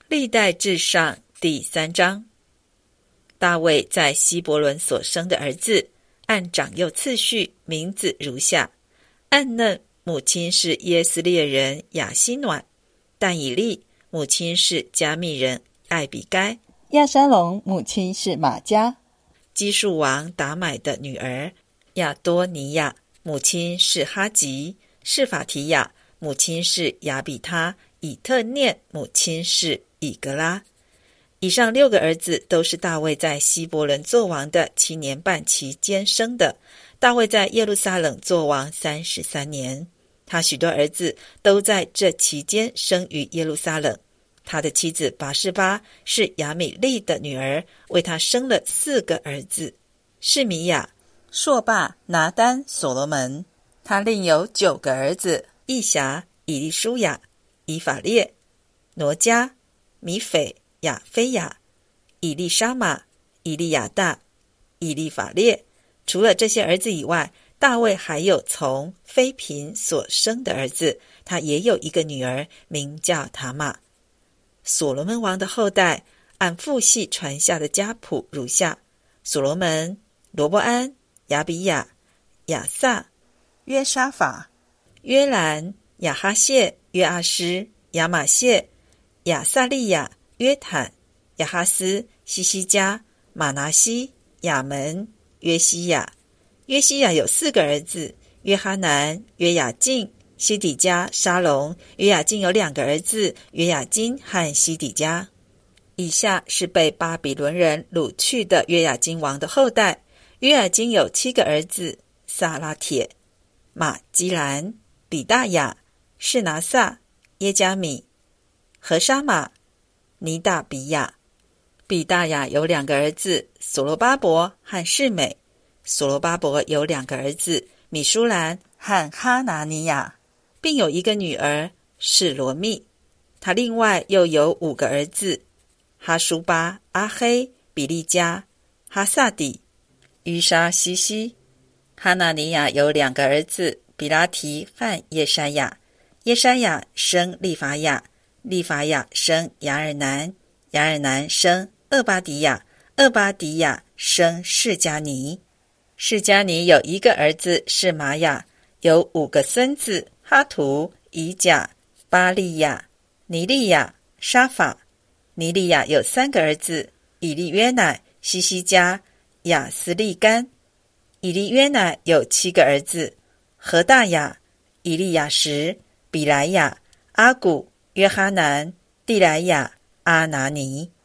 历代志上第3章。大卫在希伯伦所生的儿子，按长幼次序，名字如下：暗嫩母亲是耶斯列人雅西暖，但以利母亲是加密人艾比该， 亚沙龙母亲是玛迦， 基述王达买的女儿亚多尼亚母亲是哈吉，示法提亚母亲是亚比他，以特念母亲是以格拉。以上6个儿子都是大卫在希伯伦作王的7年半期间生的。大卫在耶路撒冷作王33年，他许多儿子都在这期间生于耶路撒冷。他的妻子拔示巴是亚米利的女儿，为他生了4个儿子：示米亚、朔霸、拿单、所罗门。他另有9个儿子：义辖、以利舒雅、以法列、挪迦、米斐、亚非亚、以利沙玛、以利亚大、以利法列。除了这些儿子以外，大卫还有从妃嫔所生的儿子，他也有一个女儿，名叫塔玛。所罗门王的后代按父系传下的家谱如下：所罗门、罗伯安、亚比亚、亚撒、约沙法、约兰、亚哈谢、约阿施、亚玛谢、亚撒利亚、约坦、亚哈斯、西西家、马拿西、亚门、约西亚。约西亚有4个儿子：约哈南、约雅敬、西底家、沙龙。约雅敬有2个儿子：约雅金和西底家。以下是被巴比伦人掳去的约雅金王的后代。约雅金有7个儿子：撒拉铁、马基兰、比大雅、士拿撒、耶加米、何沙马、尼大比亚。比大雅有2个儿子：所罗巴伯和示美。所罗巴伯有2个儿子：米舒兰和哈拿尼亚，并有一个女儿是罗密。他另外又有5个儿子：哈舒巴、阿黑、比利加、哈萨底、于沙西西。哈拿尼亚有2个儿子：比拉提和耶筛亚。耶筛亚生利法亚，利法亚生雅尔南，雅尔南生厄巴迪亚，厄巴迪亚生示迦尼。示迦尼有1个儿子是玛雅，有5个孙子：哈图、以甲、巴利亚、尼利亚、沙法。尼利亚有3个儿子：以利约乃、西西家、亚斯利干。以利约乃有7个儿子：何大雅、以利亚什、比莱亚、阿古、约哈南、蒂莱亚、阿拿尼。